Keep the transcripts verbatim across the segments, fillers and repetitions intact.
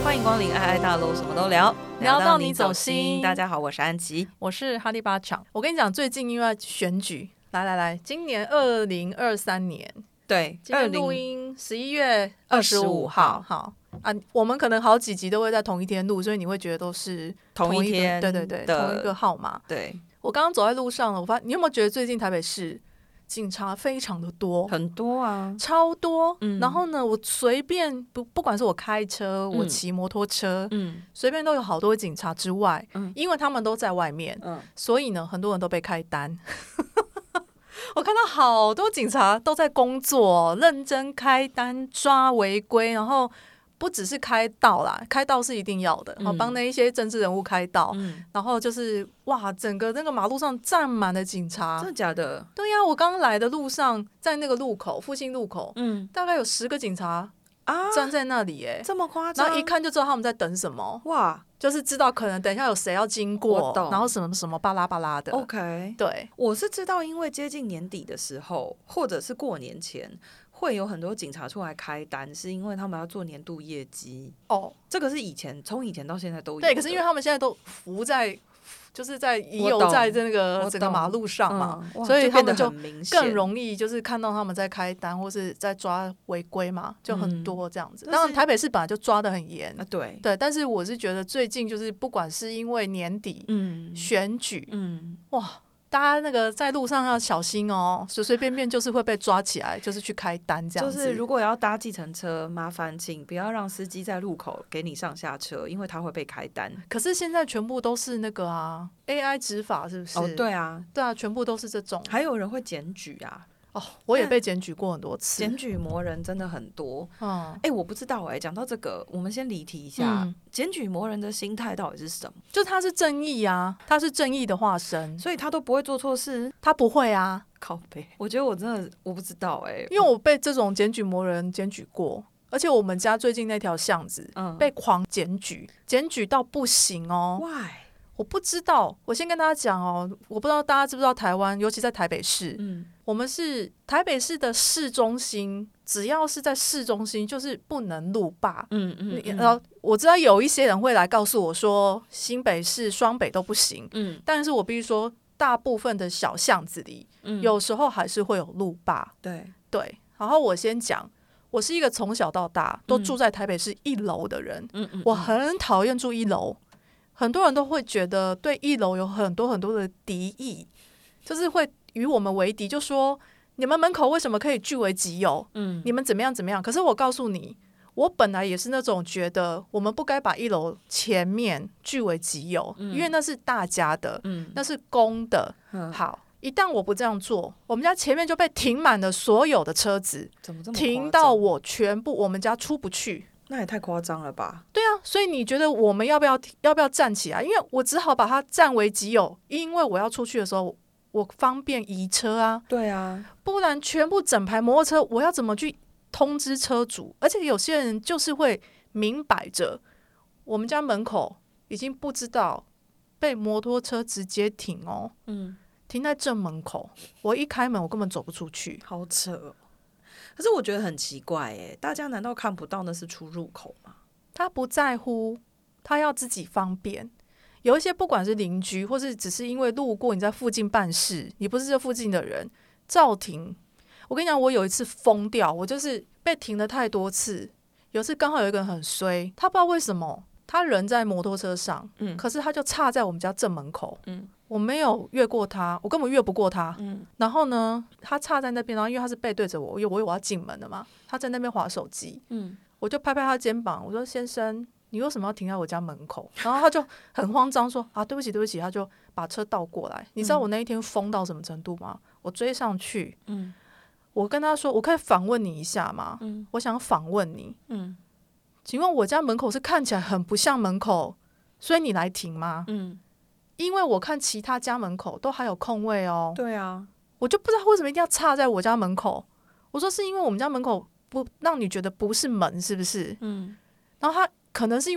欢迎光临爱爱大楼，什么都聊， 聊到你走心。 大家好，我是安琪， 我是哈利巴强。我跟你讲，最近因为选举，来来来，今年二零二三年， 对， 今天录音十一月二十五号，好啊，我们可能好几集都会在同一天录，所以你会觉得都是同一天， 对对对，同一个号码。 对， 我刚刚走在路上了，我发现你有没有觉得最近台北市警察非常的多， 很多啊， 超多。 嗯、 然后呢，我随便不不管是我开车，我骑摩托车，嗯，随便都有好多警察之外，嗯，因为他们都在外面，嗯，所以呢，很多人都被开单。我看到好多警察都在工作，认真开单抓违规，然后不只是开道啦，开道是一定要的，然后帮那一些政治人物开道，嗯、然后就是哇，整个那个马路上站满了警察， 真的假的？ 对呀、啊，我刚来的路上，在那个路口复兴路口，嗯，大概有十个警察啊站在那里、欸，哎， 这么夸张？ 然后一看就知道他们在等什么，哇！就是知道可能等一下有谁要经过，然后什么什么巴拉巴拉的。 OK， 对， 我是知道，因为接近年底的时候，或者是过年前，会有很多警察出来开单，是因为他们要做年度业绩。哦，这个是以前从以前到现在都有。 对，可是因为他们现在都浮在。就是在遗留在这个整个马路上嘛，嗯、所以他们就更容易就是看到他们在开单或是在抓违规嘛，就很多这样子。嗯、当然台北市本来就抓得很严、啊， 对对，但是我是觉得最近就是不管是因为年底、嗯、选举，嗯，哇。大家那个在路上要小心哦，随随便便就是会被抓起来，就是去开单这样子。 就是如果要搭计程车，麻烦请不要让司机在路口给你上下车，因为他会被开单。 可是现在全部都是那个啊 A I 执法，是不是？ 哦，对啊， 对啊，全部都是这种。 还有人会检举啊。 哦，我也被检举过很多次， 检举魔人真的很多。嗯，哎、欸，我不知道哎、欸。讲到这个，我们先离题一下，嗯、检举魔人的心态到底是什么？ 就他是正义啊，他是正义的化身， 所以他都不会做错事。 他不会啊， 靠北。我觉得我真的我不知道哎、欸， 因为我被这种检举魔人检举过，而且我们家最近那条巷子，嗯，被狂检举，检举到不行哦。 Why？ 我不知道，我先跟大家讲哦，我不知道大家知不知道台湾，尤其在台北市，嗯，我们是台北市的市中心，只要是在市中心，就是不能路霸，嗯嗯，嗯然后我知道有一些人会来告诉我说，新北市、双北都不行，嗯，但是我必须说，大部分的小巷子里，嗯，有时候还是会有路霸， 对对。然后我先讲，我是一个从小到大都住在台北市一楼的人，嗯嗯，我很讨厌住一楼。很多人都会觉得对一楼有很多很多的敌意，就是会与我们为敌，就说你们门口为什么可以据为己有？嗯，你们怎么样怎么样？可是我告诉你，我本来也是那种觉得我们不该把一楼前面据为己有，嗯、因为那是大家的，嗯、那是公的。嗯、好，一旦我不这样做，我们家前面就被停满了所有的车子， 怎么这么停到我全部我们家出不去。 那也太夸张了吧？ 对啊，所以你觉得我们要不要要不要站起来？因为我只好把它占为己有，因为我要出去的时候，我方便移车啊。 对啊， 不然全部整排摩托车，我要怎么去通知车主？而且有些人就是会明摆着，我们家门口已经不知道被摩托车直接停哦，嗯，停在正门口，我一开门我根本走不出去， 好扯哦。可是我觉得很奇怪耶，大家难道看不到那是出入口吗？ 他不在乎，他要自己方便。有一些不管是邻居，或是只是因为路过你在附近办事，你不是这附近的人，照停。我跟你讲，我有一次疯掉，我就是被停了太多次。有一次刚好有一个人很衰，他不知道为什么，他人在摩托车上，嗯，可是他就插在我们家正门口，嗯。我没有越过他，我根本越不过他。嗯、然后呢，他插在那边，然后因为他是背对着我，因为我我要进门了嘛，他在那边滑手机。嗯、我就拍拍他肩膀，我说：“先生，你为什么要停在我家门口？”然后他就很慌张说：“啊，对不起，对不起。”他就把车倒过来。你知道我那一天疯到什么程度吗？我追上去，嗯、我跟他说：“我可以访问你一下吗？嗯、我想访问你。嗯、请问我家门口是看起来很不像门口，所以你来停吗？”嗯因为我看其他家门口都还有空位哦。 对啊， 我就不知道为什么一定要插在我家门口。我说是因为我们家门口不让你觉得不是门，是不是？嗯。然后他可能是因为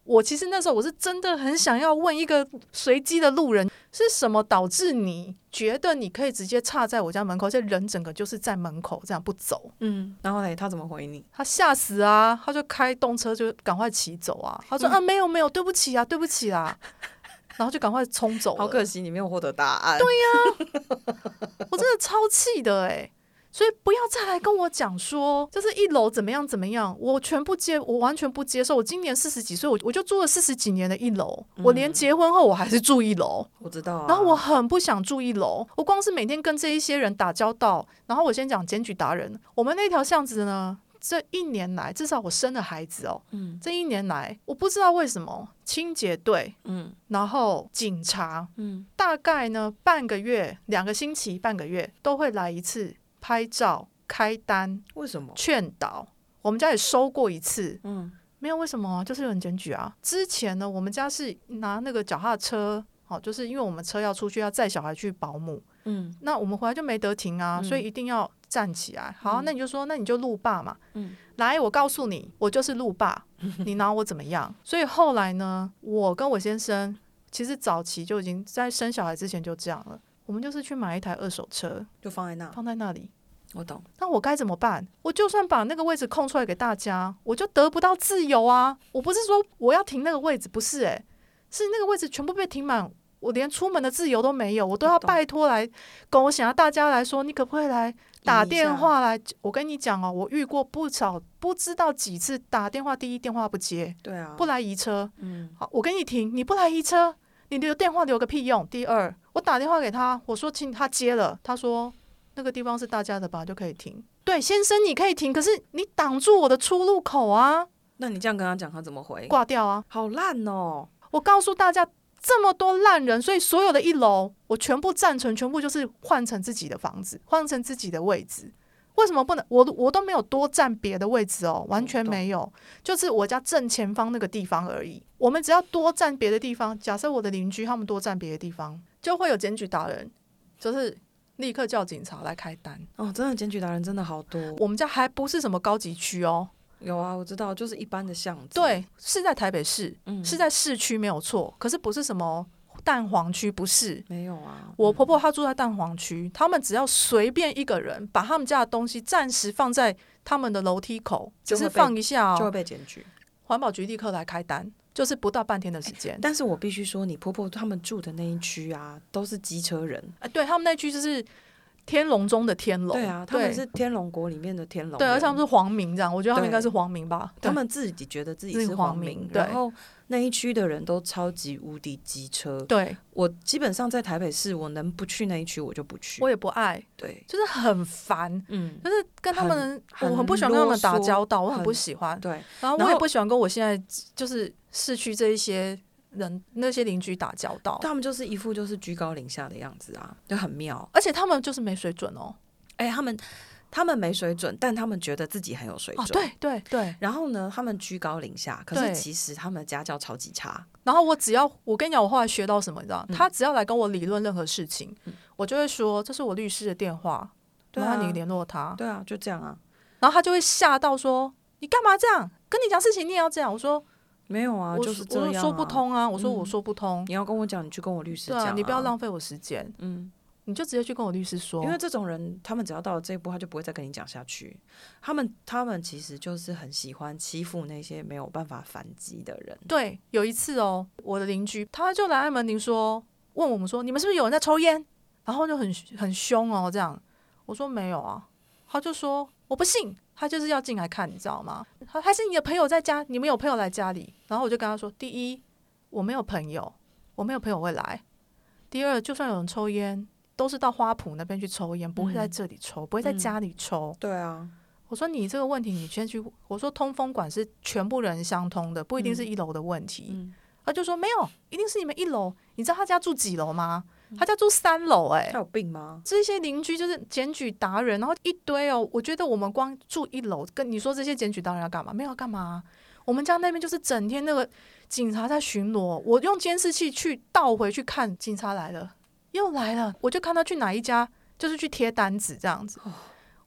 我其实那时候我是真的很想要问一个随机的路人，是什么导致你觉得你可以直接插在我家门口，而且人整个就是在门口这样不走？ 嗯，然后呢，他怎么回你？ 他吓死啊，他就开动车就赶快骑走啊。他说、嗯、啊没有没有，对不起啊对不起啊，然后就赶快冲走了。 好可惜你没有获得答案。 对呀、啊，我真的超气的哎、欸。所以不要再来跟我讲说就是一楼怎么样怎么样，我全不接，我完全不接受。我今年四十几岁，我我就住了四十几年的一楼、嗯，我连结婚后我还是住一楼。 我知道、啊。 然后我很不想住一楼，我光是每天跟这一些人打交道。然后我先讲检举达人，我们那条巷子呢，这一年来，至少我生了孩子哦，嗯，这一年来，我不知道为什么清洁队，嗯，然后警察，嗯，大概呢半个月、两个星期、半个月都会来一次。拍照、开单， 为什么？ 劝导，我们家也收过一次，嗯，没有为什么、啊，就是有人检举啊。之前呢，我们家是拿那个脚踏车，好，就是因为我们车要出去要载小孩去保姆，嗯，那我们回来就没得停啊，嗯、所以一定要站起来。好，嗯、那你就说，那你就路霸嘛，嗯，来，我告诉你，我就是路霸，你拿我怎么样？所以后来呢，我跟我先生其实早期就已经在生小孩之前就这样了。我们就是去买一台二手车， 就放在那， 放在那里。 我懂。 那我该怎么办？我就算把那个位置空出来给大家，我就得不到自由啊！我不是说我要停那个位置，不是诶、欸，是那个位置全部被停满，我连出门的自由都没有，我都要拜托来跟我想要大家来说，你可不可以来打电话来？我跟你讲哦，我遇过不少，不知道几次打电话，第一电话不接， 对啊， 不来移车，嗯，好，我跟你停，你不来移车。你留电话留个屁用！第二，我打电话给他，我说请他接了，他说那个地方是大家的吧，就可以停。对，先生你可以停，可是你挡住我的出入口啊！ 那你这样跟他讲，他怎么回？ 挂掉啊！ 好烂哦！ 我告诉大家，这么多烂人，所以所有的一楼我全部赞成，全部就是换成自己的房子，换成自己的位置。为什么不能？我我都没有多占别的位置哦，完全没有，就是我家正前方那个地方而已。我们只要多占别的地方，假设我的邻居他们多占别的地方，就会有检举达人，就是立刻叫警察来开单。 哦，真的检举达人真的好多。 我们家还不是什么高级区哦。 有啊，我知道，就是一般的巷子。 对，是在台北市，嗯、是在市区没有错，可是不是什么蛋黄区，不是， 没有啊。 我婆婆她住在蛋黄区，他们只要随便一个人把他们家的东西暂时放在他们的楼梯口，只是放一下哦， 就会被检举。 环保局立刻来开单，就是不到半天的时间。 但是我必须说，你婆婆他们住的那一区啊，都是机车人。 啊、对他们那区就是天龙中的天龙， 对啊，他们是天龙国里面的天龙， 对，而且他们是皇民这样，我觉得他们应该是皇民吧， 他们自己觉得自己是皇民，然后那一区的人都超级无敌机车。 对， 我基本上在台北市，我能不去那一区我就不去， 我也不爱， 对， 就是很烦，嗯，就是跟他们，我很不喜欢跟他们打交道，我很不喜欢， 对， 然后我也不喜欢跟我现在就是市区这一些人那些邻居打交道， 他们就是一副就是居高临下的样子啊，就很妙， 而且他们就是没水准哦。 哎、欸，他们他们没水准，但他们觉得自己很有水准。 哦、对对对。 然后呢，他们居高临下，可是其实他们的家教超级差。 然后我只要我跟你讲，我后来学到什么，你知道？嗯、他只要来跟我理论任何事情，嗯、我就会说这是我律师的电话，然后你联络他。 对啊，就这样啊。 然后他就会嚇到说：“你干嘛这样？跟你讲事情你也要这样？”我说：“ 没有啊，就是这样、啊。” 我说不通啊，我说我说不通。 嗯、你要跟我讲，你去跟我律师讲、啊。 对啊，你不要浪费我时间。嗯。你就直接去跟我律师说， 因为这种人，他们只要到了这一步，他就不会再跟你讲下去。他们，他们其实就是很喜欢欺负那些没有办法反击的人。 对，有一次哦，我的邻居他就来按门铃说，问我们说，你们是不是有人在抽烟？然后就很很凶哦，这样。我说没有啊，他就说我不信，他就是要进来看，你知道吗？还是你的朋友在家，你们有朋友来家里？然后我就跟他说，第一，我没有朋友，我没有朋友会来。第二，就算有人抽烟。都是到花圃那边去抽烟，不会在这里抽，嗯、不会在家里抽。 嗯、对啊， 我说你这个问题，你先去。我说通风管是全部人相通的，不一定是一楼的问题。嗯、他就说没有，一定是你们一楼。你知道他家住几楼吗？嗯、他家住三楼、欸。哎， 他有病吗？ 这些邻居就是检举达人，然后一堆哦。我觉得我们光住一楼，跟你说这些检举达人要干嘛？没有要干嘛？我们家那边就是整天那个警察在巡逻，我用监视器去倒回去看，警察来了。又来了，我就看他去哪一家，就是去贴单子这样子。哦、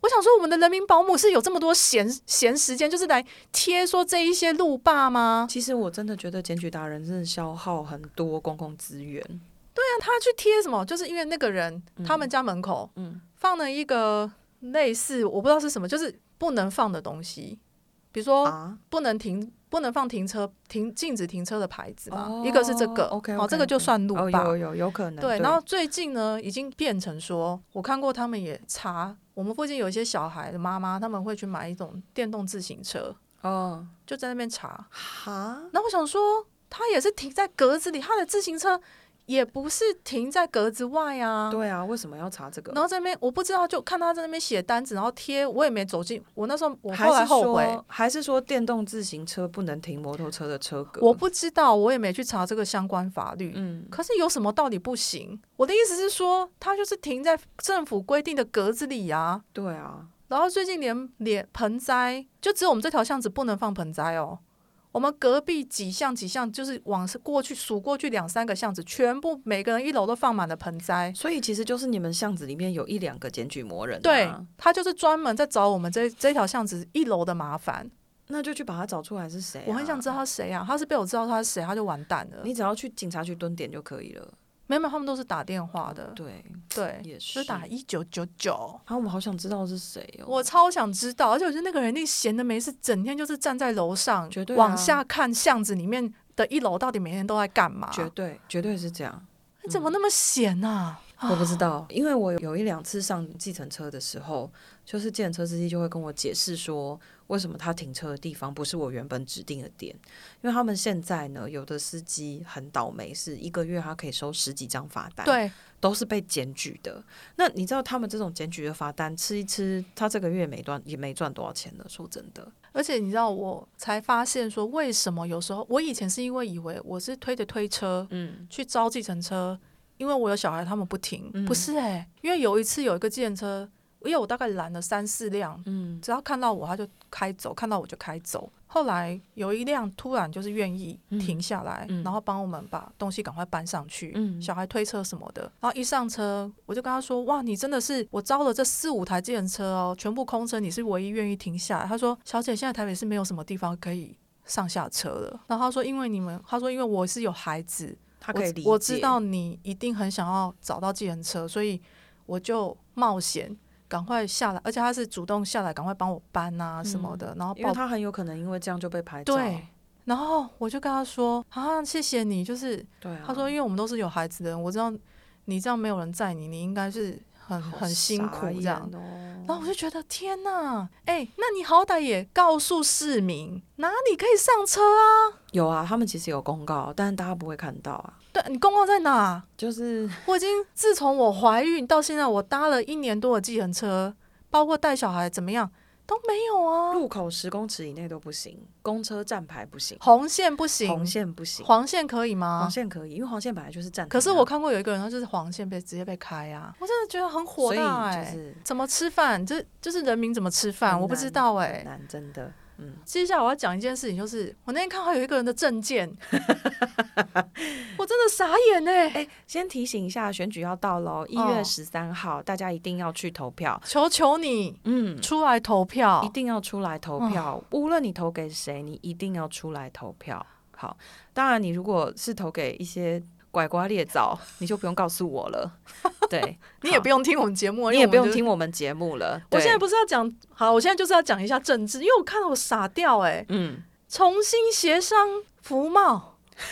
我想说，我们的人民保姆是有这么多闲闲时间，就是来贴说这一些路霸吗？ 其实我真的觉得检举达人真的消耗很多公共资源。 对啊，他去贴什么？就是因为那个人、嗯、他们家门口、嗯、放了一个类似我不知道是什么，就是不能放的东西，比如说不能停、啊、不能放停车停禁止停车的牌子嘛、哦、一个是这个 OK, okay, 哦，这个就算路霸、 哦、有有有可能对, 对。然后最近呢已经变成说，我看过他们也查，我们附近有一些小孩的妈妈他们会去买一种电动自行车哦，就在那边查哈。然后我想说他也是停在格子里，他的自行车也不是停在格子外啊。 对啊，为什么要查这个？ 然后在那边我不知道，就看他在那边写单子，然后贴，我也没走进。我那时候我后来后悔， 还是说还是说电动自行车不能停摩托车的车格？ 我不知道，我也没去查这个相关法律。嗯，可是有什么道理不行？我的意思是说，他就是停在政府规定的格子里啊。 对啊。 然后最近连连盆栽，就只有我们这条巷子不能放盆栽哦。我们隔壁几巷几巷就是往过去数过去两三个巷子，全部每个人一楼都放满了盆栽。 所以其实就是你们巷子里面有一两个检举魔人、啊、 对，他就是专门在找我们这这条巷子一楼的麻烦。 那就去把他找出来是谁、啊、 我很想知道他谁啊，他是被我知道他是谁他就完蛋了。 你只要去警察局蹲点就可以了。 没有，他们都是打电话的。 对对， 也是， 就是打一九九九。啊， 我们好想知道是谁哦！ 我超想知道，而且我觉得那个人一定闲的没事，整天就是站在楼上， 绝对、啊、 往下看巷子里面的一楼到底每天都在干嘛？ 绝对，绝对是这样。 你怎么那么闲啊？ 我不知道，因为我有一两次上计程车的时候，就是计程车司机就会跟我解释说，为什么他停车的地方不是我原本指定的点。因为他们现在呢，有的司机很倒霉，是一个月他可以收十几张罚单， 对， 都是被检举的。那你知道他们这种检举的罚单吃一吃，他这个月没赚也没赚多少钱了，说真的。 而且你知道，我才发现说，为什么有时候我以前是因为以为我是推着推车，嗯，去招计程车。因为我有小孩他们不停、嗯、不是哎、欸，因为有一次有一个计程车，因为我大概拦了三四辆，嗯，只要看到我他就开走，看到我就开走。后来有一辆突然就是愿意停下来、嗯、然后帮我们把东西赶快搬上去、嗯、小孩推车什么的。然后一上车我就跟他说，哇，你真的是我招了这四五台计程车哦，全部空车，你是唯一愿意停下来。他说，小姐，现在台北是没有什么地方可以上下车了。然后他说因为你们他说因为我是有孩子， 他可以理解， 我, 我知道你一定很想要找到计程车，所以我就冒险赶快下来，而且他是主动下来赶快帮我搬啊什么的、嗯、然后因为他很有可能因为这样就被拍照。 对，然后我就跟他说啊，谢谢你，就是对、啊、 他说因为我们都是有孩子的人，我知道你这样没有人载你，你应该是很很辛苦这样、哦、然后我就觉得天哪，哎、欸，那你好歹也告诉市民哪里可以上车啊。 有啊，他们其实有公告，但是大家不会看到啊。 对，你公告在哪？ 就是我已经自从我怀孕到现在，我搭了一年多的计程车，包括带小孩怎么样都没有啊。 路口十公尺以内都不行，公车站牌不行， 红线不行， 红线不行， 黄线可以吗？ 黄线可以，因为黄线本来就是站牌、啊。 可是我看过有一个人，他就是黄线被直接被开啊，我真的觉得很火大哎、欸就是！怎么吃饭？这就是人民怎么吃饭？我不知道哎、欸， 难真的。嗯， 接下来我要讲一件事情，就是我那天看到有一个人的证件，我真的傻眼哎、欸！ 哎，先提醒一下，选举要到喽，一月十三号、哦，大家一定要去投票， 求求你，嗯，出来投票， 一定要出来投票，哦、无论你投给谁，你一定要出来投票。好，当然你如果是投给一些拐瓜裂枣，你就不用告诉我了。对， 你也不用听我们节目， 你也不用听我们节目了。 我现在不是要讲，好，我现在就是要讲一下政治，因为我看到我傻掉哎、欸。嗯，重新协商服贸，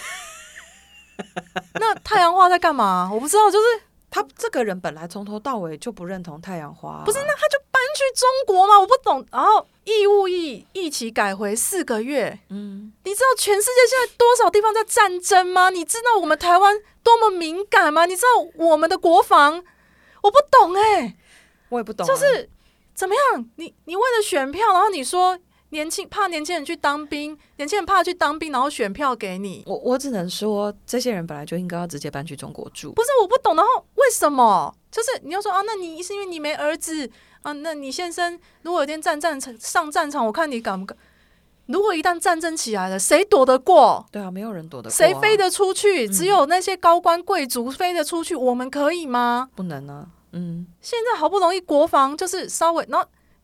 那太阳花在干嘛？我不知道，就是他这个人本来从头到尾就不认同太阳花、啊， 不是？那他就搬去中国吗？我不懂。然后义务役役期改回四个月，嗯，你知道全世界现在多少地方在战争吗？你知道我们台湾多么敏感吗？你知道我们的国防，我不懂哎、欸， 我也不懂、啊， 就是怎么样？你你为了选票，然后你说年轻怕年轻人去当兵，年轻人怕去当兵，然后选票给你， 我我只能说，这些人本来就应该要直接搬去中国住。 不是我不懂，然后为什么？就是你要说啊，那你是因为你没儿子啊？那你先生如果有一天战战场上战场，我看你敢不敢？如果一旦战争起来了，谁躲得过？ 对啊，没有人躲得过、啊。 谁飞得出去、嗯？只有那些高官贵族飞得出去，我们可以吗？ 不能啊。嗯， 现在好不容易国防就是稍微，然后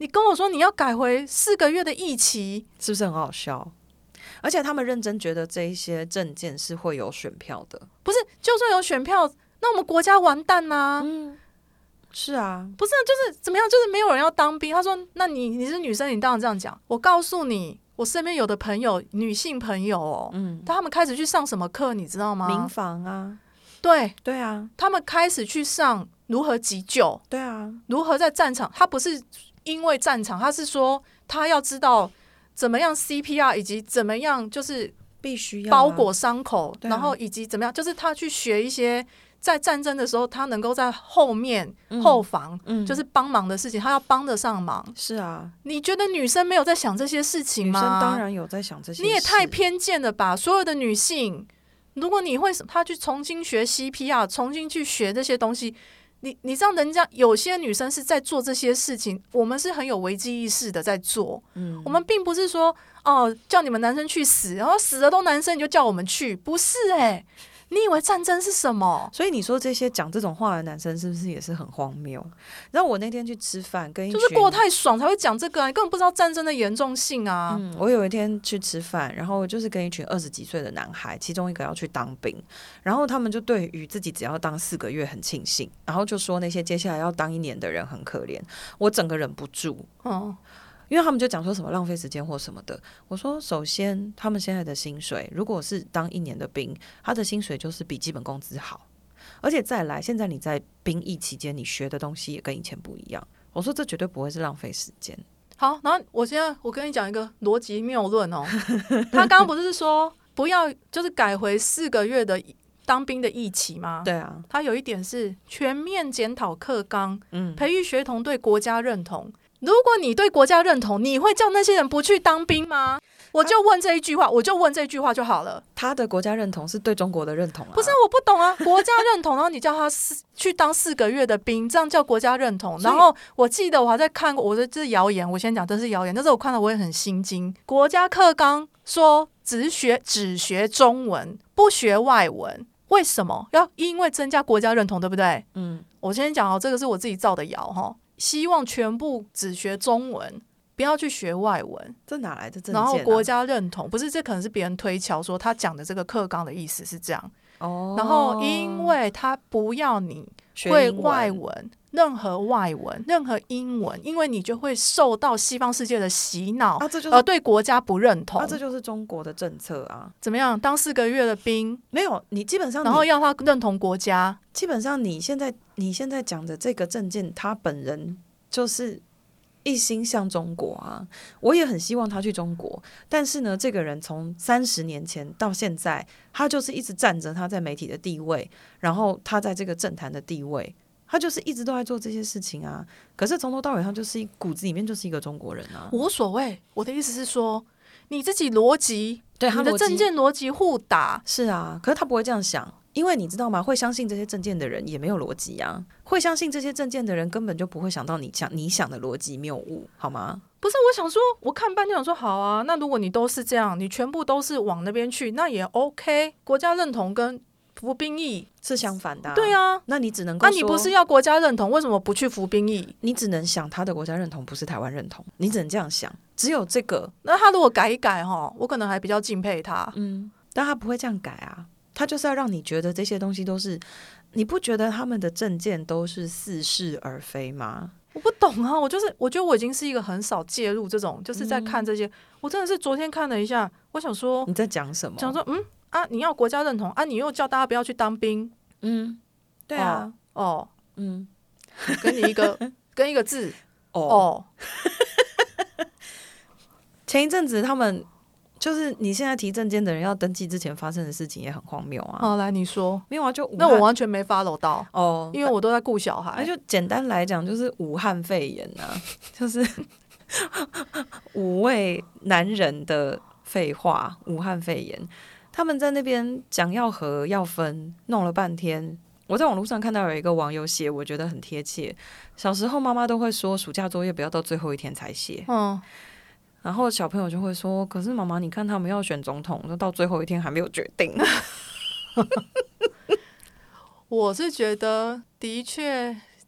你跟我说你要改回四个月的役期， 是不是很好笑？而且他们认真觉得这一些证件是会有选票的。 不是，就算有选票，那我们国家完蛋啦、啊。 嗯，是啊， 不是，就是怎么样，就是没有人要当兵。他说，那你你是女生，你当然这样讲。我告诉你，我身边有的朋友，女性朋友哦，嗯，他们开始去上什么课，你知道吗？ 民防啊， 对对啊， 他们开始去上如何急救， 对啊， 如何在战场，他不是因为战场，他是说他要知道怎么样 C P R， 以及怎么样就是必须要包裹伤口， 啊、 然后以及怎么样，就是他去学一些在战争的时候他能够在后面、嗯、后防、嗯、就是帮忙的事情，他要帮得上忙。 是啊， 你觉得女生没有在想这些事情吗？ 女生当然有在想这些事。 你也太偏见了吧！所有的女性，如果你会她去重新学 C P R， 重新去学这些东西，你你知道人家有些女生是在做这些事情，我们是很有危机意识的在做。嗯，我们并不是说哦叫你们男生去死，然后死的都男生你就叫我们去，不是哎、欸。你以为战争是什么？ 所以你说这些讲这种话的男生是不是也是很荒谬？然后我那天去吃饭，跟一群就是过得太爽才会讲这个啊，你根本不知道战争的严重性啊。 嗯，我有一天去吃饭，然后就是跟一群二十几岁的男孩，其中一个要去当兵，然后他们就对于自己只要当四个月很庆幸，然后就说那些接下来要当一年的人很可怜，我整个忍不住。嗯。因为他们就讲说什么浪费时间或什么的，我说首先他们现在的薪水如果是当一年的兵，他的薪水就是比基本工资好，而且再来现在你在兵役期间你学的东西也跟以前不一样，我说这绝对不会是浪费时间。 好，然后我现在我跟你讲一个逻辑谬论哦，他刚刚不是说不要就是改回四个月的当兵的役期吗？ 对啊， 他有一点是全面检讨课纲，嗯，培育学童对国家认同。如果你对国家认同，你会叫那些人不去当兵吗？我就问这一句话，我就问这句话就好了。 他的国家认同是对中国的认同啊？ 不是，我不懂啊。国家认同，然后你叫他去当四个月的兵，这样叫国家认同。然后我记得我还在看过，我说这是谣言，我先讲这是谣言。但是我看到我也很心惊。国家课纲说只学只学中文，不学外文，为什么要因为增加国家认同，对不对？嗯，我先讲哦，这个是我自己造的谣哈。希望全部只学中文，不要去学外文， 这哪来的证件、 啊？然后国家认同不是，这可能是别人推敲说他讲的这个课纲的意思是这样。哦，然后因为他不要你会外文，任何外文、任何英文，因为你就会受到西方世界的洗脑， 啊、这就是而对国家不认同。 啊，这就是中国的政策啊！ 怎么样？当四个月的兵， 没有你基本上， 然后要他认同国家。 基本上，你现在你现在讲的这个证件，他本人就是一心向中国啊！我也很希望他去中国，但是呢，这个人从三十年前到现在，他就是一直站着他在媒体的地位，然后他在这个政坛的地位。他就是一直都在做这些事情啊，可是从头到尾他就是骨子里面就是一个中国人啊。 无所谓，我的意思是说，你自己逻辑， 对， 你的政见逻辑互打， 是啊，可是他不会这样想，因为你知道吗？会相信这些政见的人也没有逻辑啊，会相信这些政见的人根本就不会想到你想你想的逻辑谬误，好吗？ 不是，我想说，我看半天想说，好啊，那如果你都是这样，你全部都是往那边去，那也 OK， 国家认同跟服兵役是相反的、啊， 对啊， 那你只能够说， 那、啊、你不是要国家认同，为什么不去服兵役？ 你只能想他的国家认同不是台湾认同，你只能这样想，只有这个。 那他如果改一改哈，我可能还比较敬佩他， 嗯，但他不会这样改啊，他就是要让你觉得这些东西都是，你不觉得他们的政见都是似是而非吗？ 我不懂啊，我就是我觉得我已经是一个很少介入这种，就是在看这些，嗯、我真的是昨天看了一下，我想说你在讲什么？ 想说嗯。啊！你要国家认同啊！你又叫大家不要去当兵， 嗯，对啊， 哦，哦嗯， 给你一个跟一个字， 哦。 哦前一阵子他们就是你现在提证件的人要登记之前发生的事情也很荒谬啊。 好、哦，来你说， 没有啊？就那我完全没 follow 到哦， 因为我都在顾小孩。 那就简单来讲，就是武汉肺炎啊，就是五位男人的废话，武汉肺炎。他们在那边讲要和要分，弄了半天。我在网络上看到有一个网友写，我觉得很贴切。小时候妈妈都会说，暑假作业不要到最后一天才写。嗯，然后小朋友就会说，可是妈妈，你看他们要选总统，说到最后一天还没有决定。 我是觉得，的确，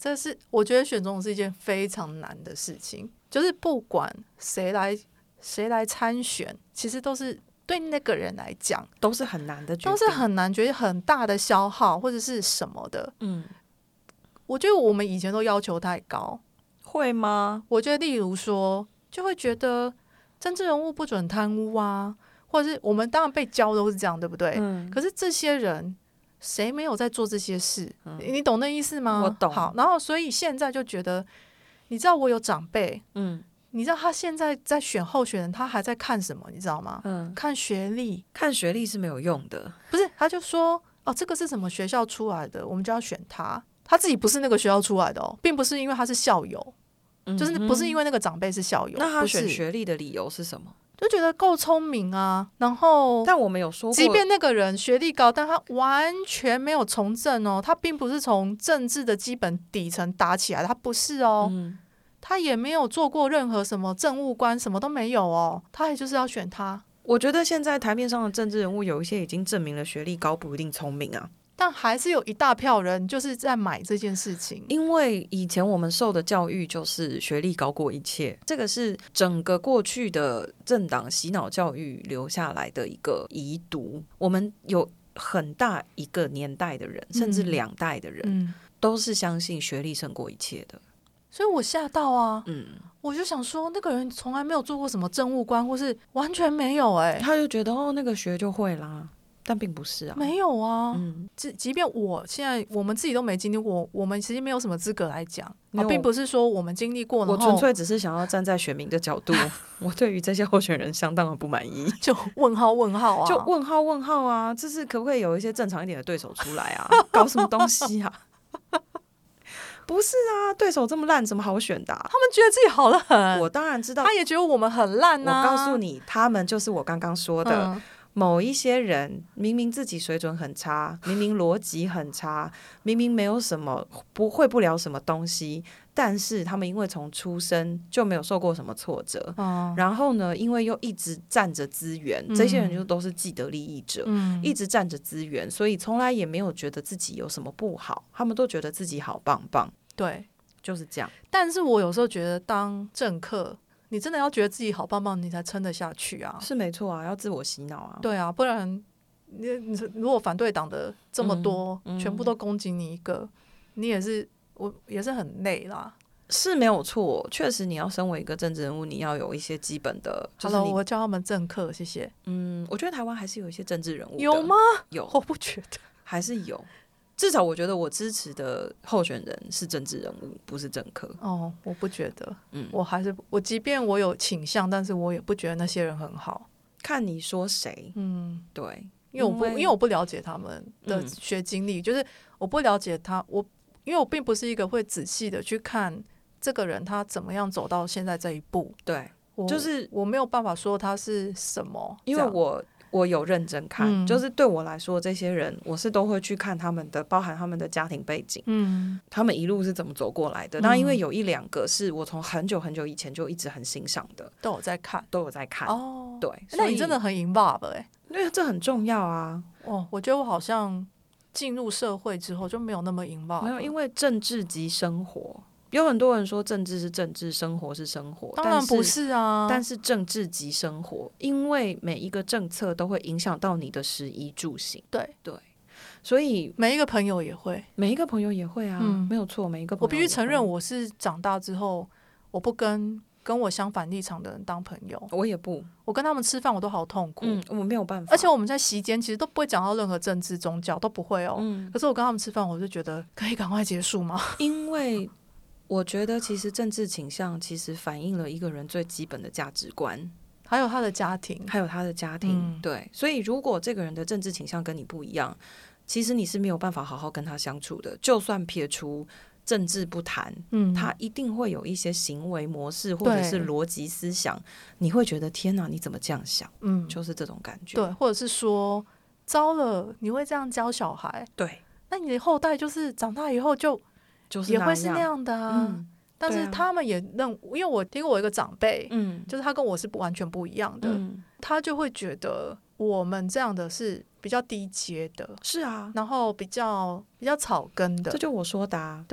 这是我觉得选总统是一件非常难的事情，就是不管谁来谁来参选，其实都是对那个人来讲都是很难的决定， 都是很难，觉得很大的消耗或者是什么的。嗯，我觉得我们以前都要求太高。 会吗？ 我觉得例如说就会觉得政治人物不准贪污啊，或者是我们当然被教都是这样，对不对？嗯，可是这些人谁没有在做这些事？嗯，你懂那意思吗？ 我懂。 好，然后所以现在就觉得，你知道我有长辈，嗯，你知道他现在在选候选人，他还在看什么？你知道吗？嗯，看学历。 看学历是没有用的， 不是？他就说哦，这个是什么学校出来的，我们就要选他。他自己不是那个学校出来的哦，并不是因为他是校友。就是不是因为那个长辈是校友， 那他选学历的理由是什么？ 就觉得够聪明啊。然后， 但我们有说过， 即便那个人学历高，但他完全没有从政哦，他并不是从政治的基本底层打起来的，他不是哦，嗯、他也没有做过任何什么政务官，什么都没有哦，他也就是要选他。 我觉得现在台面上的政治人物有一些已经证明了学历高不一定聪明啊。 但还是有一大票人就是在买这件事情， 因为以前我们受的教育就是学历高过一切，这个是整个过去的政党洗脑教育留下来的一个遗毒。我们有很大一个年代的人，甚至两代的人、嗯、都是相信学历胜过一切的。 所以我吓到啊，嗯，我就想说那个人从来没有做过什么政务官，或是完全没有哎、欸， 他就觉得哦那个学就会啦。但并不是啊， 没有啊。嗯，即便我现在我们自己都没经历过，我们其实没有什么资格来讲、啊，并不是说我们经历过。 我纯粹只是想要站在选民的角度，我对于这些候选人相当的不满意。 就问号问号啊， 就问号问号啊，这是可不可以有一些正常一点的对手出来啊？搞什么东西啊？不是啊，对手这么烂，怎么好选的、啊？ 他们觉得自己好得很。 我当然知道， 他也觉得我们很烂啊。 我告诉你，他们就是我刚刚说的。嗯，某一些人明明自己水准很差，明明逻辑很差，明明没有什么不会不了什么东西，但是他们因为从出生就没有受过什么挫折、哦、然后呢因为又一直占着资源、嗯、这些人就都是既得利益者、嗯、一直占着资源，所以从来也没有觉得自己有什么不好，他们都觉得自己好棒棒。 对， 就是这样。 但是我有时候觉得当政客你真的要觉得自己好棒棒你才撑得下去啊。 是没错啊，要自我洗脑啊。 对啊，不然 你, 你如果反对党的这么多、嗯嗯、全部都攻击你一个，你也是我也是很累啦。 是没有错，确实你要身为一个政治人物，你要有一些基本的、就是、 Hello， 我叫他们政客，谢谢。 嗯，我觉得台湾还是有一些政治人物的。 有吗？ 有， 我不觉得。 还是有，至少我觉得我支持的候选人是政治人物，不是政客。 哦，我不觉得。嗯，我还是我，即便我有倾向，但是我也不觉得那些人很好。 看你说谁。嗯，对， 因为我不因为我不了解他们的学经历、嗯、就是我不了解他，我因为我并不是一个会仔细的去看这个人他怎么样走到现在这一步。 对，就是我没有办法说他是什么， 因为我我有认真看、嗯、就是对我来说这些人我是都会去看他们的包含他们的家庭背景，嗯，他们一路是怎么走过来的。那、嗯、因为有一两个是我从很久很久以前就一直很欣赏的， 都有在看都有在看哦。对， 那你真的很 involve 哎、欸， 因为这很重要啊。 哦，我觉得我好像进入社会之后就没有那么 involve。 没有，因为政治即生活。有很多人说政治是政治，生活是生活， 当然不是啊。 但是政治即生活，因为每一个政策都会影响到你的食衣住行。 对对，所以每一个朋友也会， 每一个朋友也会啊，嗯、没有错，每一个朋友也会。 我必须承认，我是长大之后，我不跟跟我相反立场的人当朋友。 我也不， 我跟他们吃饭我都好痛苦， 嗯，我没有办法。 而且我们在席间其实都不会讲到任何政治宗教，都不会哦。嗯、可是我跟他们吃饭，我就觉得可以赶快结束吗？ 因为我觉得其实政治倾向其实反映了一个人最基本的价值观， 还有他的家庭， 还有他的家庭、嗯、对，所以如果这个人的政治倾向跟你不一样，其实你是没有办法好好跟他相处的。就算撇除政治不谈、嗯、他一定会有一些行为模式或者是逻辑思想，你会觉得天哪你怎么这样想，嗯，就是这种感觉。 对，或者是说糟了你会这样教小孩， 对， 那你的后代就是长大以后就也会是那样的啊、嗯、但是他们也认、啊、因为我听过我一个长辈、嗯、就是他跟我是完全不一样的、嗯、他就会觉得我们这样的是比较低阶的， 是啊， 然后比较比较草根的， 这就我说的啊。 对，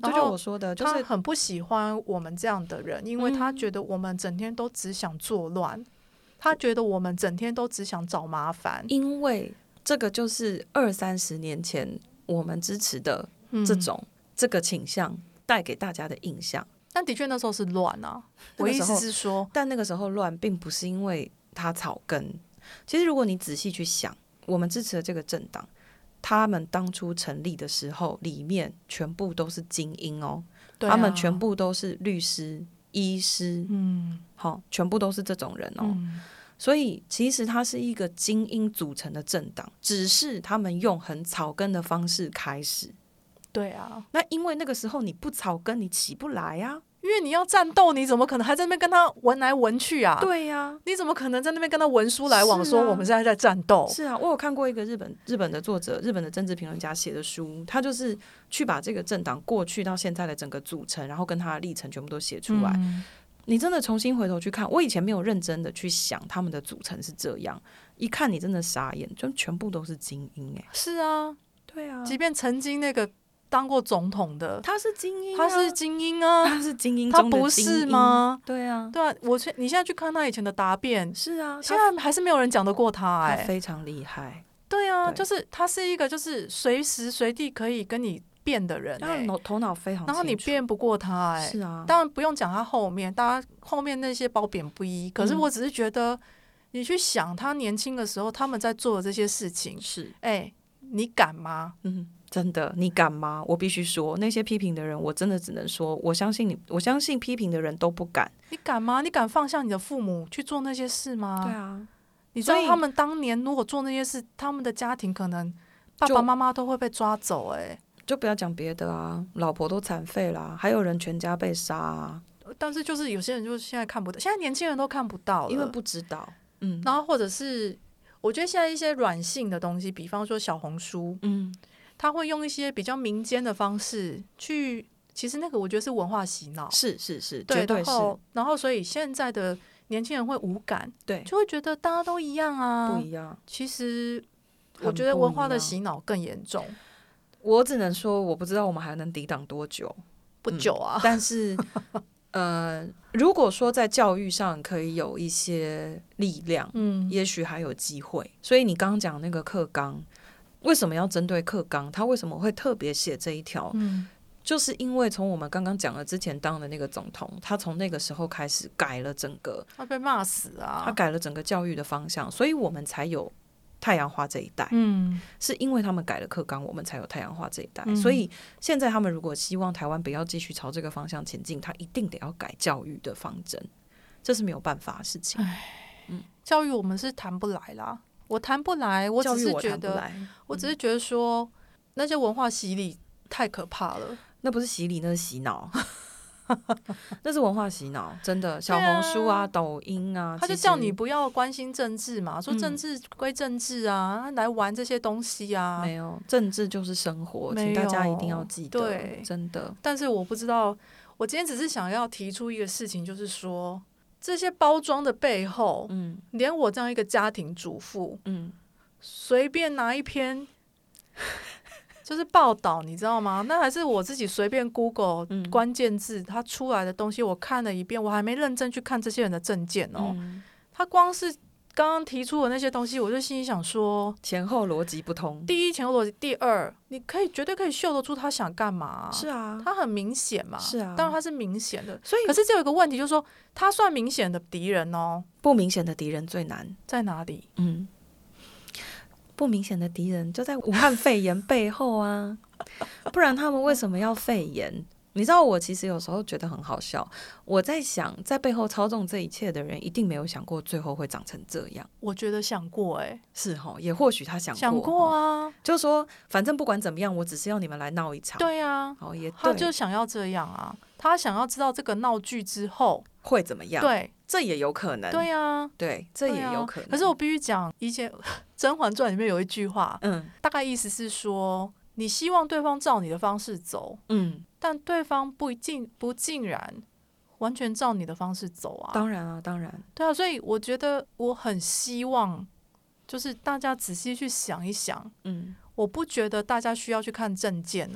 这就我说的，就是他很不喜欢我们这样的人，因为他觉得我们整天都只想作乱、嗯、他觉得我们整天都只想找麻烦， 因为这个就是二三十年前我们支持的这种、嗯、这个倾向带给大家的印象。 但的确那时候是乱啊，我意思是说， 但那个时候乱并不是因为他草根。其实如果你仔细去想，我们支持的这个政党，他们当初成立的时候里面全部都是精英哦、啊、他们全部都是律师、医师，嗯，好，全部都是这种人哦、嗯，所以其实它是一个精英组成的政党，只是他们用很草根的方式开始。 对啊， 那因为那个时候你不草根你起不来啊， 因为你要战斗，你怎么可能还在那边跟他文来文去啊？ 对啊， 你怎么可能在那边跟他文书来往，说我们现在在战斗？ 是啊，我有看过一个日本日本的作者，日本的政治评论家写的书，他就是去把这个政党过去到现在的整个组成，然后跟他的历程全部都写出来、嗯、你真的重新回头去看，我以前没有认真的去想他们的组成是这样，一看你真的傻眼，就全部都是精英。哎， 是啊， 对啊， 即便曾经那个当过总统的他是精英、啊、 他是精英啊， 他是精英中的精英，他不是吗？ 对啊， 对啊，我你现在去看他以前的答辩， 是啊， 现在还是没有人讲得过他。哎、欸， 他非常厉害。 对啊，对，就是他是一个就是随时随地可以跟你辩的人、欸， 他头脑非常清楚， 然后你辩不过他。哎、欸， 是啊， 当然不用讲他后面，大家后面那些褒贬不一，可是我只是觉得、嗯、你去想他年轻的时候他们在做的这些事情， 是哎、欸，你敢吗？ 嗯，真的你敢吗？我必须说那些批评的人，我真的只能说我相信你，我相信批评的人都不敢。 你敢吗？你敢放下你的父母去做那些事吗？ 对啊， 你知道他们当年如果做那些事，他们的家庭可能爸爸妈妈都会被抓走。哎、欸， 就不要讲别的啊，老婆都残废啦，还有人全家被杀啊。 但是就是有些人就是现在看不到，现在年轻人都看不到了， 因为不知道。嗯， 然后或者是我觉得现在一些软性的东西，比方说小红书，嗯，他会用一些比较民间的方式去，其实那个我觉得是文化洗脑， 是是是， 对， 绝对是。 然后然后所以现在的年轻人会无感， 对， 就会觉得大家都一样啊， 不一样。 其实我觉得文化的洗脑更严重。 我只能说，我不知道我们还能抵挡多久， 不久啊。 嗯、但是，呃，如果说在教育上可以有一些力量，嗯，也许还有机会。所以你刚刚讲那个课纲，为什么要针对课纲？他为什么会特别写这一条？嗯，就是因为从我们刚刚讲了之前当的那个总统，他从那个时候开始改了整个， 他被骂死啊， 他改了整个教育的方向，所以我们才有太阳花这一代。 嗯， 是因为他们改了课纲，我们才有太阳花这一代。嗯，所以现在他们如果希望台湾不要继续朝这个方向前进，他一定得要改教育的方针，这是没有办法的事情。 嗯，教育我们是谈不来啦，我谈不来，我只是觉得， 我, 我, 我只是觉得说、嗯、那些文化洗礼太可怕了。 那不是洗礼，那是洗脑。那是文化洗脑，真的。小红书啊、抖音啊， 他就叫你不要关心政治嘛，说政治归政治啊、嗯，来玩这些东西啊。 没有，政治就是生活，请大家一定要记得。 对， 真的。 但是我不知道，我今天只是想要提出一个事情，就是说这些包装的背后，嗯，连我这样一个家庭主妇，嗯，随便拿一篇。就是报道，你知道吗？那还是我自己随便 Google 关键字，它出来的东西我看了一遍，我还没认真去看这些人的证件哦。嗯、他光是刚刚提出的那些东西，我就心里想说， 前后逻辑不通。 第一，前后逻辑；第二，你可以绝对可以嗅得出他想干嘛。 是啊， 他很明显嘛。 是啊， 当然他是明显的。 所以， 可是这有一个问题，就是说他算明显的敌人哦， 不明显的敌人最难在哪里？ 嗯。不明显的敌人就在武汉肺炎背后啊，不然他们为什么要肺炎？你知道我其实有时候觉得很好笑，我在想在背后操纵这一切的人一定没有想过最后会长成这样。 我觉得想过哎、欸， 是齁，也或许他想过想过啊， 就说反正不管怎么样，我只是要你们来闹一场。 对啊， 好也对， 他就想要这样啊，他想要知道这个闹剧之后会怎么样。 对， 这也有可能。 对啊， 对，这也有可能。 啊、可是我必须讲，以前《甄嬛传》里面有一句话， 嗯， 大概意思是说，你希望对方照你的方式走， 嗯， 但对方不尽不尽然完全照你的方式走啊。 当然啊，当然， 对啊，所以我觉得我很希望，就是大家仔细去想一想，嗯，我不觉得大家需要去看证件啊。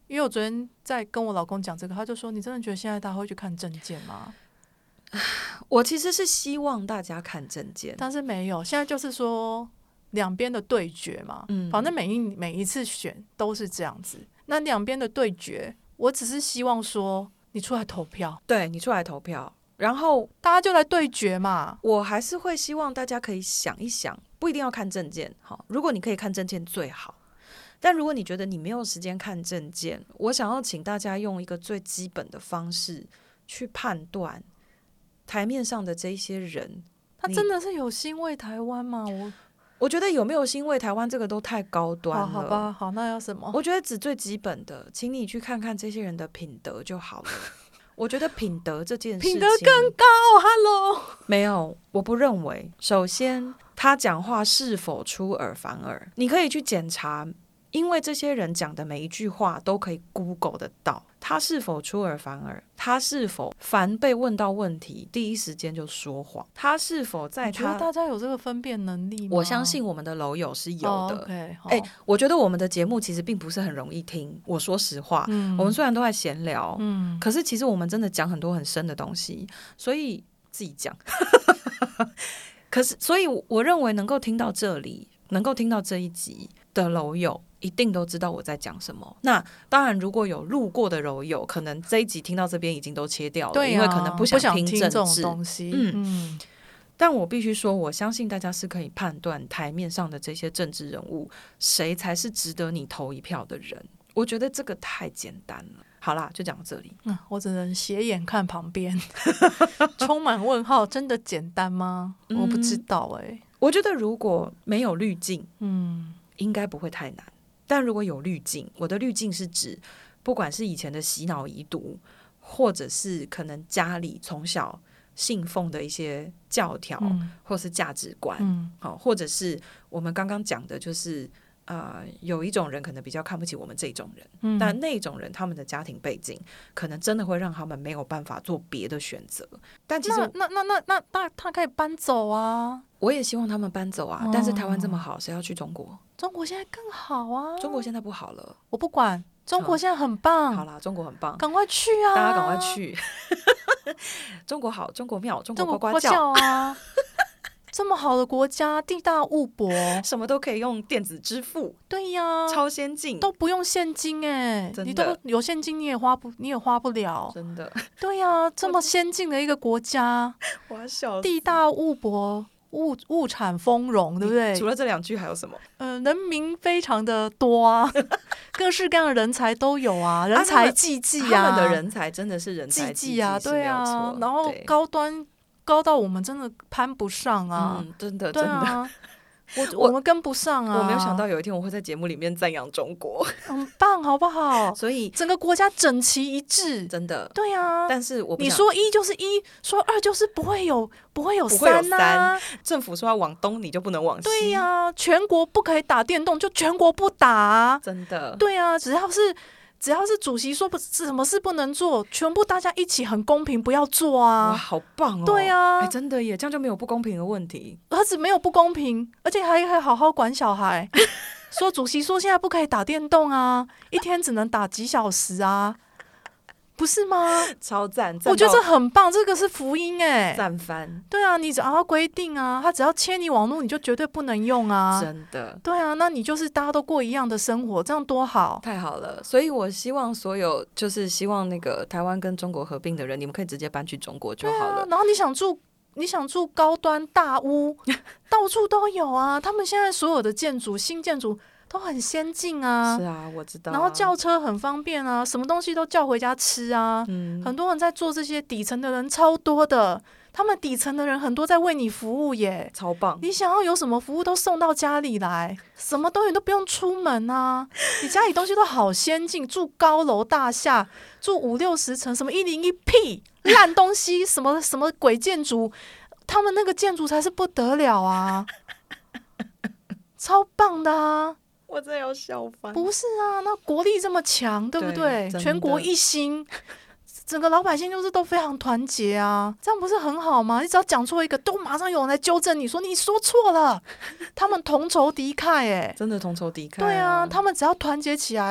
因为我昨天在跟我老公讲这个，他就说你真的觉得现在大家会去看证件吗？ 我其实是希望大家看证件， 但是没有，现在就是说两边的对决嘛，嗯，反正每一每一次选都是这样子。那两边的对决，我只是希望说你出来投票， 对，你出来投票，然后大家就来对决嘛。 我还是会希望大家可以想一想，不一定要看证件，好，如果你可以看证件最好。但如果你觉得你没有时间看证件，我想要请大家用一个最基本的方式去判断台面上的这些人， 他真的是有心为台湾吗？我我觉得有没有心为台湾这个都太高端了。 好, 好吧，好，那要什么？ 我觉得只最基本的，请你去看看这些人的品德就好了。我觉得品德这件事情， 品德更高。Hello， 没有，我不认为。首先，他讲话是否出尔反尔，你可以去检查。因为这些人讲的每一句话都可以 Google 得到，他是否出尔反尔，他是否凡被问到问题第一时间就说谎，他是否在他， 你觉得大家有这个分辨能力吗？ 我相信我们的楼友是有的。 oh, okay, 欸、我觉得我们的节目其实并不是很容易听，我说实话、嗯、我们虽然都在闲聊、嗯、可是其实我们真的讲很多很深的东西，所以自己讲可是所以我认为能够听到这里，能够听到这一集的楼友一定都知道我在讲什么。那当然如果有路过的楼友，可能这一集听到这边已经都切掉了，对、啊、因为可能不想听政治这种东西。 嗯, 嗯但我必须说，我相信大家是可以判断台面上的这些政治人物谁才是值得你投一票的人。我觉得这个太简单了。好啦，就讲到这里、 嗯、我只能斜眼看旁边充满问号。真的简单吗？我不知道哎、欸。 我觉得如果没有滤镜， 嗯， 应该不会太难。但如果有滤镜，我的滤镜是指不管是以前的洗脑遗毒，或者是可能家里从小信奉的一些教条、嗯、或是价值观、嗯、或者是我们刚刚讲的就是呃，有一种人可能比较看不起我们这种人、嗯、但那种人他们的家庭背景可能真的会让他们没有办法做别的选择。但其实那那那那那他可以搬走啊， 我也希望他们搬走啊、哦、但是台湾这么好，谁要去中国？ 中国现在更好啊。 中国现在不好了， 我不管，中国现在很棒、 嗯、好啦，中国很棒， 赶快去啊， 大家赶快去中国好，中国妙，中国呱呱叫， 叫啊这么好的国家，地大物博， 什么都可以用电子支付。 对呀、啊， 超先进， 都不用现金哎、欸，你都有现金你也花不，你也花不了， 真的。 对呀、啊，这么先进的一个国家， 我要笑死， 地大物博，物物产丰荣，对不对？ 除了这两句还有什么？ 呃，人民非常的多啊，各式各样的人才都有啊，人才济济啊， 他们的人才真的是人才济济啊，对啊，然后高端。高到我们真的攀不上啊、 嗯、真的真的、啊、 我, 我们跟不上啊。 我没有想到有一天我会在节目里面赞扬中国， 很棒好不好？ 所以整个国家整齐一致， 真的。 对啊， 但是我不你说一就是一，说二就是不会有不会有三啊。 政府说要往东你就不能往西， 对啊，全国不可以打电动就全国不打、啊、 真的。 对啊，只要是只要是主席说不什么事不能做，全部大家一起很公平不要做啊。 哇，好棒哦。 对啊、 欸、真的耶，这样就没有不公平的问题。 儿子没有不公平，而且还可以好好管小孩说主席说现在不可以打电动啊，一天只能打几小时啊，不是吗？ 超赞， 我觉得这很棒，这个是福音哎、欸， 赞翻。 对啊，你只要规定啊，他只要切你网络，你就绝对不能用啊， 真的。 对啊，那你就是大家都过一样的生活，这样多好， 太好了。所以我希望所有就是希望那个台湾跟中国合并的人，你们可以直接搬去中国就好了。 啊、然后你想住你想住高端大屋，到处都有啊，他们现在所有的建筑新建筑都很先进啊， 是啊，我知道、啊。 然后叫车很方便啊，什么东西都叫回家吃啊。嗯，很多人在做这些，底层的人超多的，他们底层的人很多在为你服务耶， 超棒。 你想要有什么服务都送到家里来，什么东西都不用出门啊。你家里东西都好先进，住高楼大厦，住五六十层，什么一零一屁烂东西，什么什么鬼建筑，他们那个建筑才是不得了啊，超棒的啊。 我真的要笑翻。 不是啊，那国力这么强，对不对？全国一心，整个老百姓就是都非常团结啊，这样不是很好吗？你只要讲错一个，都马上有人来纠正你说你说错了。他们同仇敌忾，哎， 真的同仇敌忾、啊。 对啊，他们只要团结起来，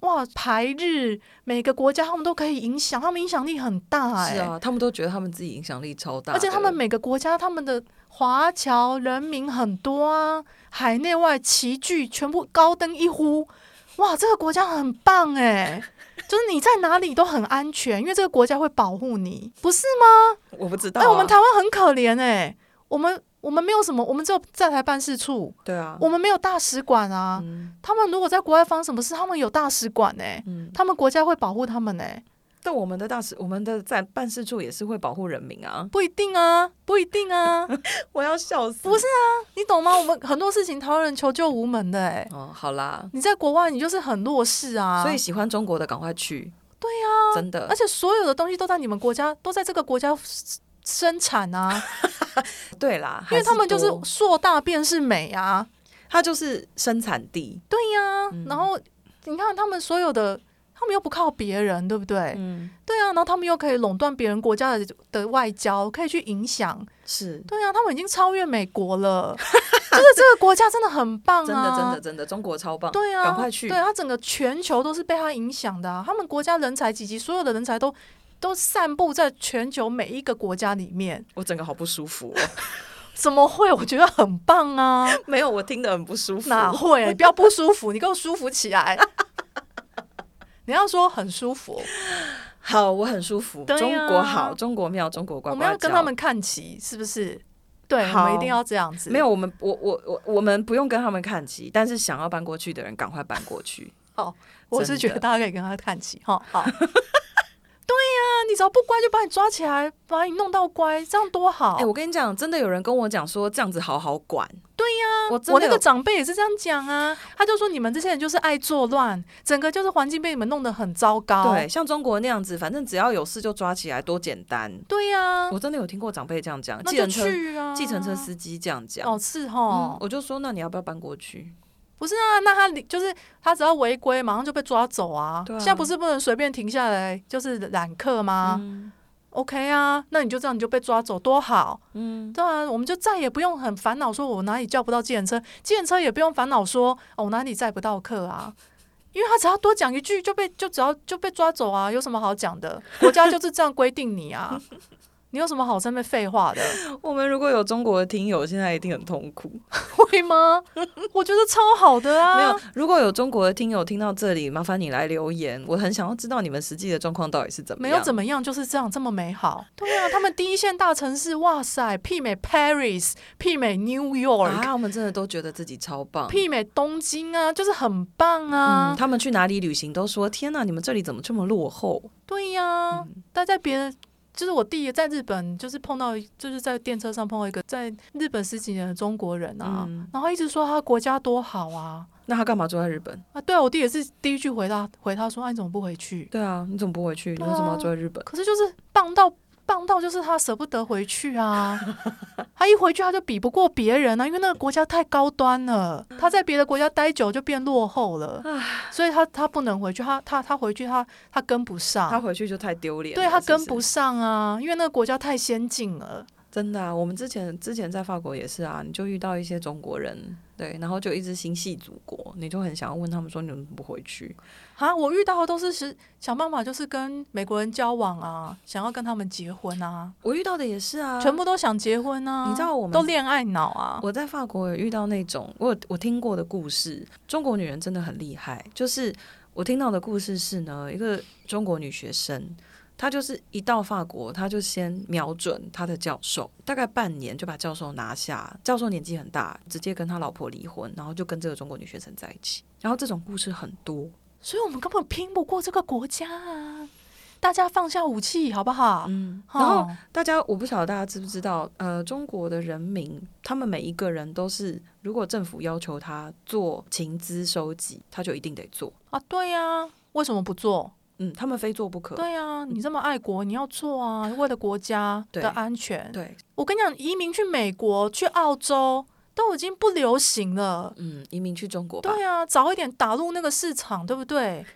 哇，排日每个国家他们都可以影响，他们影响力很大哎、欸。 是啊，他们都觉得他们自己影响力超大的， 而且他们每个国家他们的华侨人民很多啊，海内外齐聚，全部高登一呼，哇，这个国家很棒哎、欸。就是你在哪里都很安全，因为这个国家会保护你，不是吗？ 我不知道、啊。 哎、欸，我们台湾很可怜哎、欸，我们我们没有什么，我们只有在台办事处， 对啊， 我们没有大使馆啊。嗯、他们如果在国外发生什么事，他们有大使馆哎、欸嗯，他们国家会保护他们哎、欸。 但我们的大使，我们的在办事处也是会保护人民啊， 不一定啊，不一定啊， 我要笑死。 不是啊，你懂吗？我们很多事情台湾人求救无门的哎、欸。 哦，好啦， 你在国外你就是很弱势啊， 所以喜欢中国的赶快去。 对啊， 真的， 而且所有的东西都在你们国家，都在这个国家生产啊。 对啦， 因为他们就是硕大便是美啊， 它就是生产地。 对呀、啊嗯，然后你看他们所有的。他们又不靠别人，对不对？嗯，对啊，然后他们又可以垄断别人国家 的, 的外交，可以去影响， 是对啊，他们已经超越美国了，就是这个国家真的很棒啊， 真的真的真的，中国超棒， 对啊， 赶快去， 对，他整个全球都是被他影响的啊，他们国家人才济济，所有的人才都都散布在全球每一个国家里面， 我整个好不舒服哦。 怎么会？我觉得很棒啊！ 没有，我听得很不舒服。 哪会？你不要不舒服，你给我舒服起来。你要说很舒服， 好，我很舒服。啊、中国好，中国妙，中国呱呱叫。 我们要跟他们看齐，是不是？对，我们一定要这样子。 没有，我们我我我我们不用跟他们看齐，但是想要搬过去的人，赶快搬过去。 好，我是觉得大家可以跟他看齐。好，好。对呀、啊，你只要不乖就把你抓起来，把你弄到乖，这样多好。 哎、欸，我跟你讲，真的有人跟我讲说这样子好好管。 对呀、啊， 我我那个长辈也是这样讲啊，他就说你们这些人就是爱作乱，整个就是环境被你们弄得很糟糕。 对，像中国那样子，反正只要有事就抓起来，多简单。 对呀、啊， 我真的有听过长辈这样讲， 那就去啊， 计程车司机这样讲。 哦，是齁、 嗯，我就说那你要不要搬过去？ 不是啊，那他就是他只要违规，马上就被抓走啊。啊现在不是不能随便停下来就是揽客吗、嗯、？OK 啊，那你就这样你就被抓走，多好。嗯，对啊，我们就再也不用很烦恼说我哪里叫不到计程车，计程车也不用烦恼说哦我哪里载不到客啊，因为他只要多讲一句就被就只要就被抓走啊，有什么好讲的？国家就是这样规定你啊。你有什么好在那边废话的？ 我们如果有中国的听友，现在一定很痛苦， 会吗？我觉得超好的啊！ 没有，如果有中国的听友听到这里，麻烦你来留言，我很想要知道你们实际的状况到底是怎么样。 没有怎么样，就是这样这么美好。对啊，他们第一线大城市，哇塞，媲美 Paris， 媲美 New York 啊，我们真的都觉得自己超棒， 媲美东京啊，就是很棒啊。 嗯，他们去哪里旅行都说天哪，你们这里怎么这么落后？ 对呀、啊，嗯、但在别人。就是我弟在日本，就是碰到，就是在电车上碰到一个在日本十几年的中国人啊，嗯、然后一直说他国家多好啊， 那他干嘛住在日本啊？对啊，我弟也是第一句回他回他说：“啊，你怎么不回去？” 对啊，你怎么不回去？你为什么要住在日本？ 可是就是棒到棒到，就是他舍不得回去啊。他一回去他就比不过别人啊，因为那个国家太高端了，他在别的国家待久就变落后了，所以他他不能回去，他他他回去他他跟不上， 他回去就太丢脸了， 对他跟不上啊，因为那个国家太先进了。 真的啊，我们之前之前在法国也是啊，你就遇到一些中国人，对，然后就一直心系祖国，你就很想要问他们说你们不回去啊？我遇到的都是想办法，就是跟美国人交往啊，想要跟他们结婚啊。 我遇到的也是啊， 全部都想结婚啊。 你知道我们都恋爱脑啊。 我在法国有遇到那种我有我听过的故事，中国女人真的很厉害。就是我听到的故事是呢，一个中国女学生。他就是一到法国，他就先瞄准他的教授，大概半年就把教授拿下。教授年纪很大，直接跟他老婆离婚，然后就跟这个中国女学生在一起。然后这种故事很多， 所以我们根本拼不过这个国家啊！大家放下武器好不好？ 嗯，然后大家，我不晓得大家知不知道，呃，中国的人民，他们每一个人都是，如果政府要求他做情资收集，他就一定得做啊。对呀、啊，为什么不做？ 嗯，他们非做不可。 对啊，你这么爱国，你要做啊，为了国家的安全。 对，对我跟你讲，移民去美国、去澳洲都已经不流行了。 嗯，移民去中国吧。 对啊，早一点打入那个市场，对不对？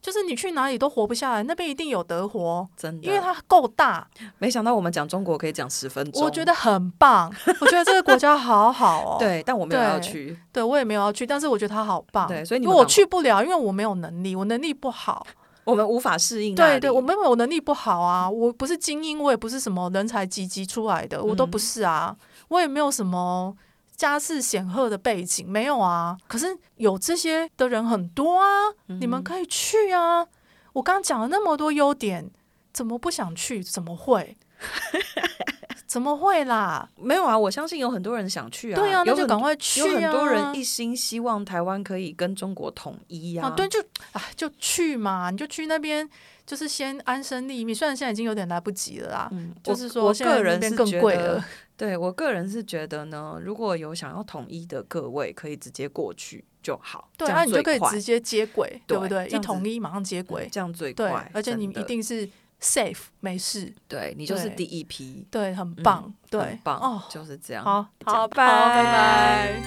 就是你去哪里都活不下来，那边一定有得活， 真的， 因为它够大。 没想到我们讲中国可以讲十分钟， 我觉得很棒，我觉得这个国家好好哦。 对，但我没有要去， 对, 对我也没有要去，但是我觉得它好棒。 对，所以你因为我去不了，因为我没有能力，我能力不好。 我们无法适应那里。 对对，我没有，我能力不好啊，我不是精英，我也不是什么人才济济出来的，我都不是啊，嗯、我也没有什么家世显赫的背景，没有啊。可是有这些的人很多啊，嗯、你们可以去啊。我刚刚讲了那么多优点，怎么不想去？怎么会？怎么会啦？ 没有啊，我相信有很多人想去啊。 对啊，那就赶快去啊！ 有很多人一心希望台湾可以跟中国统一啊。 啊对，就啊就去嘛，你就去那边，就是先安身立命。虽然现在已经有点来不及了啦，嗯、就是说现在那边更贵了。 对，我个人是觉得呢，如果有想要统一的各位，可以直接过去就好。 对啊，你就可以直接接轨，对不对？ 一统一马上接轨， 这样最快。 对，而且你一定是safe 没事， 对你就是第一批， 对，很棒，嗯、对， 很棒，哦，就是这样。 好，好， 拜拜拜。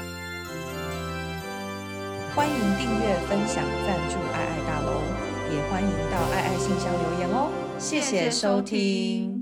欢迎订阅、分享、赞助爱爱大楼，也欢迎到爱爱信箱留言哦。谢谢收听。